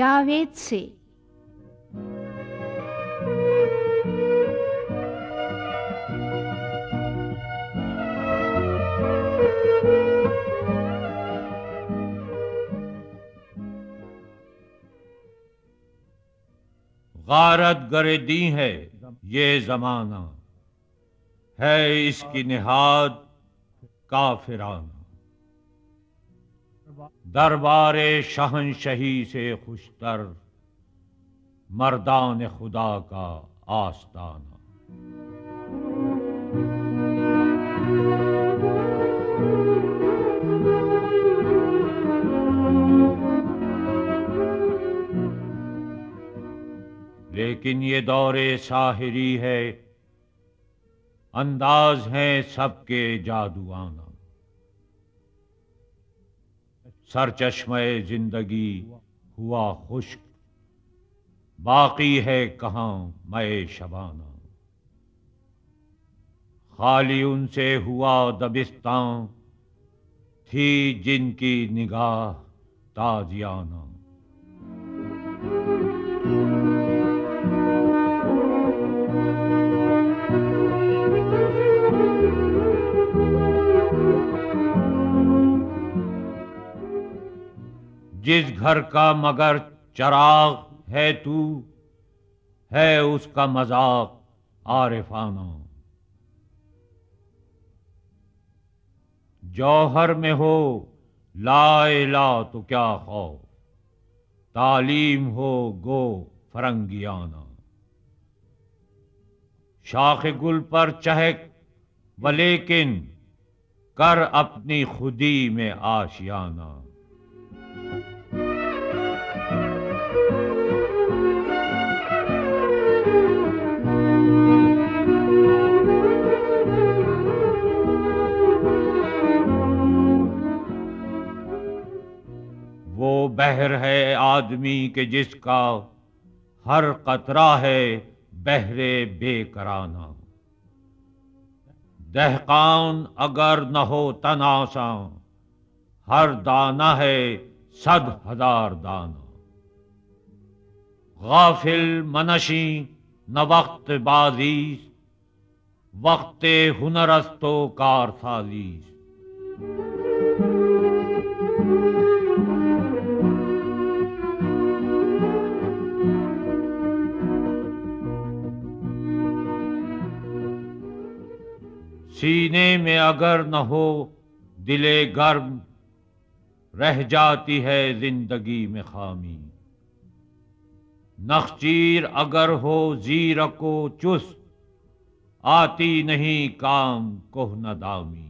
جاوید سے۔ غارت گردی ہے یہ زمانہ، ہے اس کی نہاد کافرانہ۔ دربار شہنشہی سے خوشتر، مردان خدا کا آستانہ۔ لیکن یہ دور ساحری ہے، انداز ہیں سب کے جادوانہ۔ سرچشمہ زندگی ہوا خشک، باقی ہے کہاں مے شبانہ۔ خالی ان سے ہوا دبستان، تھی جن کی نگاہ تازیانہ۔ جس گھر کا مگر چراغ ہے تو، ہے اس کا مذاق عارفانہ۔ جوہر میں ہو لا الہ تو کیا خوف، تعلیم ہو گو فرنگیانہ۔ شاخ گل پر چہک ولیکن، کر اپنی خودی میں آشیانہ۔ وہ بحر ہے آدمی کہ جس کا، ہر قطرہ ہے بحر بے کرانہ۔ دہقان اگر نہ ہو تن آساں، ہر دانہ ہے 100,000 دانہ۔ غافل منشیں نہ وقت بازیست، وقت ہنر است و کار سازیست۔ سینے میں اگر نہ ہو دل گرم، رہ جاتی ہے زندگی میں خامی۔ نخچیر اگر ہو زیرک و چست، آتی نہیں کام کہنہ دامی۔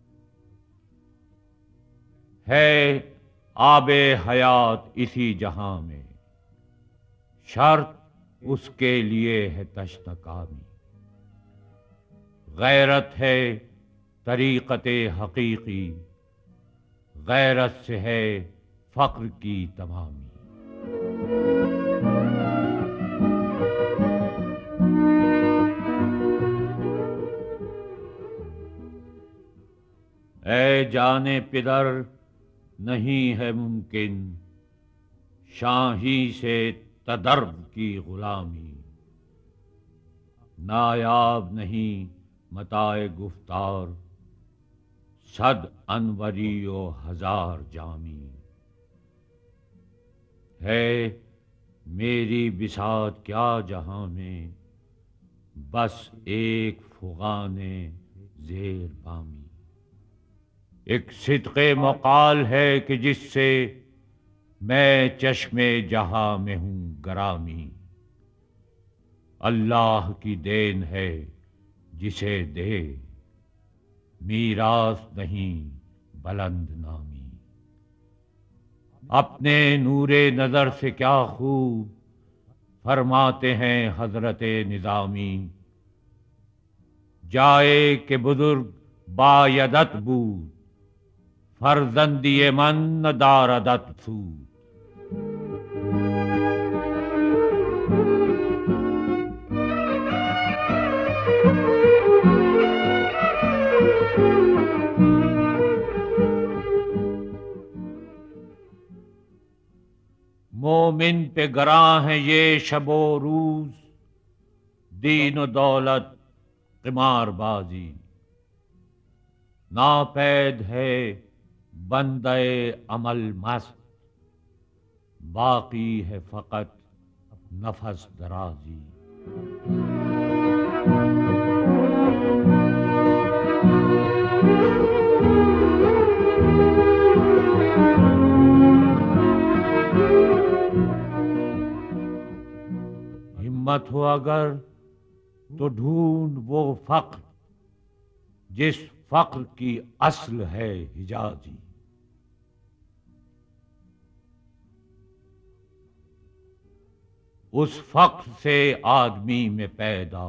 ہے آب حیات اسی جہاں میں، شرط اس کے لیے ہے تشت کامی۔ غیرت ہے طریقت حقیقی، غیرت سے ہے فقر کی تمامی۔ اے جان پدر نہیں ہے ممکن، شاہی سے تدرب کی غلامی۔ نایاب نہیں متاع گفتار، 100 انوری و 1000 جامی۔ ہے میری بساط کیا جہاں میں، بس ایک فغان زیر بامی۔ ایک صدق مقال ہے کہ جس سے، میں چشم جہاں میں ہوں گرامی۔ اللہ کی دین ہے جسے دے، میراث نہیں بلند نامی۔ اپنے نور نظر سے کیا خوب فرماتے ہیں حضرت نظامی۔ جائے کہ بزرگ بایدت بود، فرزندی من نہ داردت سود۔ مومن مومن پہ گراں ہے یہ شب و روز، دین و دولت قمار بازی، ناپید ہے بندہ عمل مست، باقی ہے فقط نفس درازی۔ ہمت ہو اگر تو ڈھونڈ وہ فقر جس فقر کی اصل ہے حجازی۔ اس فقر سے آدمی میں پیدا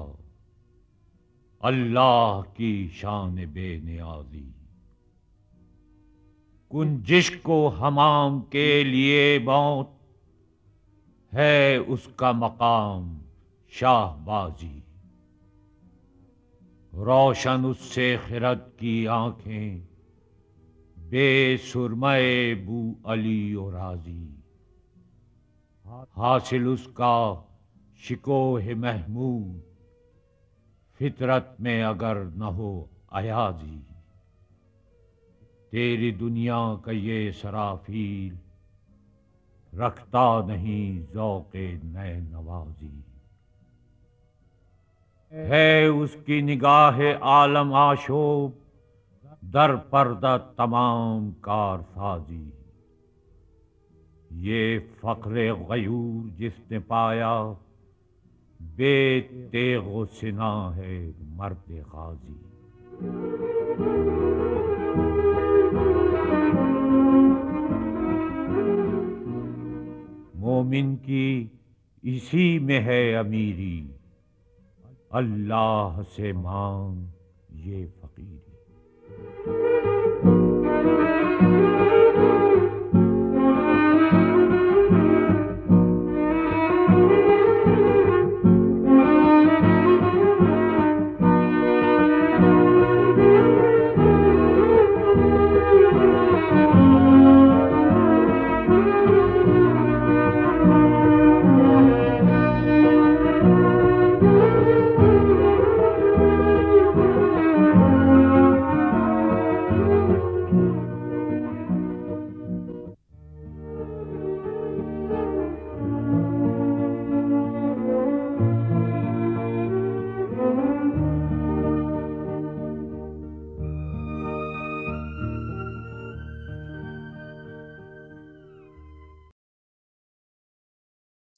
اللہ کی شان بے نیازی۔ کنجش کو حمام کے لیے موت ہے اس کا مقام شاہ بازی۔ روشن اس سے خرد کی آنکھیں بے سرمے بو علی و راضی۔ حاصل اس کا شکوہ محمود فطرت میں اگر نہ ہو ایازی۔ تیری دنیا کا یہ سرافیل رکھتا نہیں ذوق نئے نوازی۔ ہے اس کی نگاہ عالم آشوب در پردہ تمام کار سازی۔ یہ فقر غیور جس نے پایا بے تیغ و سنا ہے مرد غازی۔ مومن کی اسی میں ہے امیری، اللہ سے مانگ یہ فقیری۔